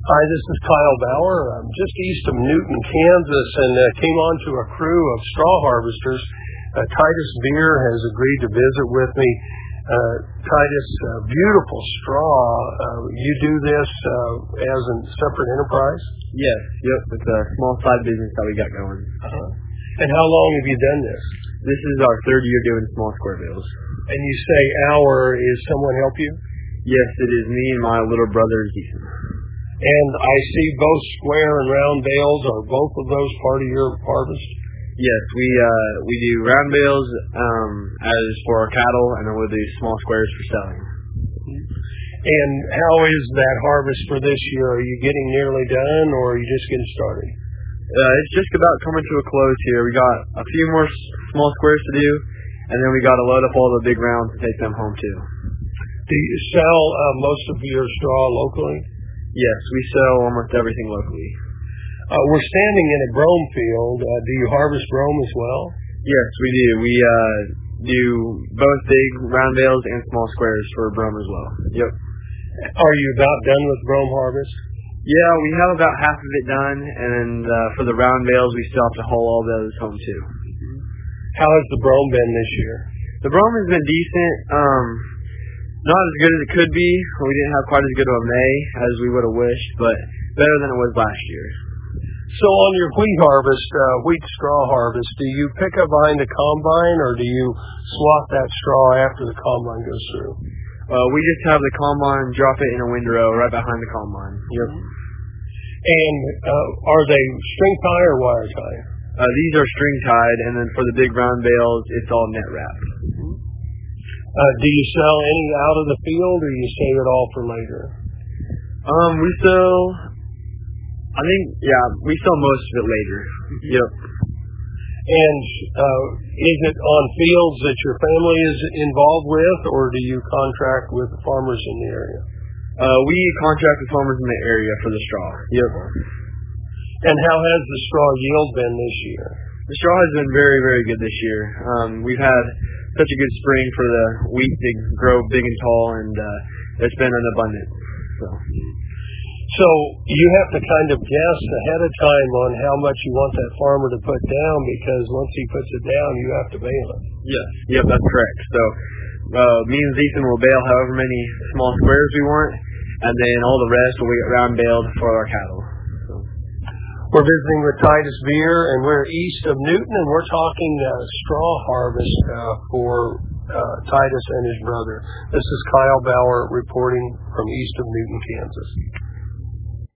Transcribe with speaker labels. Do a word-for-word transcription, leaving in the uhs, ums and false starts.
Speaker 1: Hi, this is Kyle Bauer. I'm just east of Newton, Kansas, and uh, came on to a crew of straw harvesters. Uh, Titus Beer has agreed to visit with me. Uh, Titus, uh, beautiful straw. Uh, you do this uh, as a separate enterprise?
Speaker 2: Yes, yep. It's a small side business that we got going.
Speaker 1: Uh-huh. And how long have you done this?
Speaker 2: This is our third year doing small square bales.
Speaker 1: And you say our, is someone help you?
Speaker 2: Yes, it is me and my little brother, Ethan.
Speaker 1: And I see both square and round bales. Are both of those part of your harvest?
Speaker 2: Yes, we uh, we do round bales um, as for our cattle, and then we'll do small squares for selling.
Speaker 1: And how is that harvest for this year? Are you getting nearly done, or are you just getting started?
Speaker 2: Uh, it's just about coming to a close here. We got a few more s- small squares to do, and then we got to load up all the big rounds and take them home too.
Speaker 1: Do you sell uh, most of your straw locally?
Speaker 2: Yes, we sell almost everything locally.
Speaker 1: Uh, we're standing in a brome field. Uh, do you harvest brome as well?
Speaker 2: Yes, we do. We uh, do both big round bales and small squares for brome as well. Yep.
Speaker 1: Are you about done with brome harvest?
Speaker 2: Yeah, we have about half of it done, and uh, for the round bales, we still have to haul all those home too.
Speaker 1: How has the brome been this year?
Speaker 2: The brome has been decent. Um, not as good as it could be. We didn't have quite as good of a May as we would have wished, but better than it was last year.
Speaker 1: So on your wheat harvest, uh, wheat straw harvest, do you pick up behind the combine, or do you swap that straw after the combine goes through?
Speaker 2: Uh, we just have the combine drop it in a windrow right behind the combine. Yep.
Speaker 1: And uh, are they string tie or wire tie?
Speaker 2: Uh, these are string tied, and then for the big round bales, it's all net wrapped.
Speaker 1: Uh, do you sell any out of the field, or you save it all for later?
Speaker 2: Um, we sell, I think, yeah, we sell most of it later. Yep.
Speaker 1: And uh, is it on fields that your family is involved with, or do you contract with the farmers in the area?
Speaker 2: Uh, we contract with farmers in the area for the straw. Yep.
Speaker 1: And how has the straw yield been this year?
Speaker 2: The straw has been very, very good this year. Um, we've had such a good spring for the wheat to grow big and tall, and uh, it's been an abundant. So.
Speaker 1: So you have to kind of guess ahead of time on how much you want that farmer to put down, because once he puts it down, you have to bale it.
Speaker 2: Yes. Yep, that's correct. So uh, me and Ethan will bale however many small squares we want, and then all the rest will get round baled for our cattle. So.
Speaker 1: We're visiting with Titus Beer, and we're east of Newton, and we're talking uh, straw harvest uh, for uh, Titus and his brother. This is Kyle Bauer reporting from east of Newton, Kansas.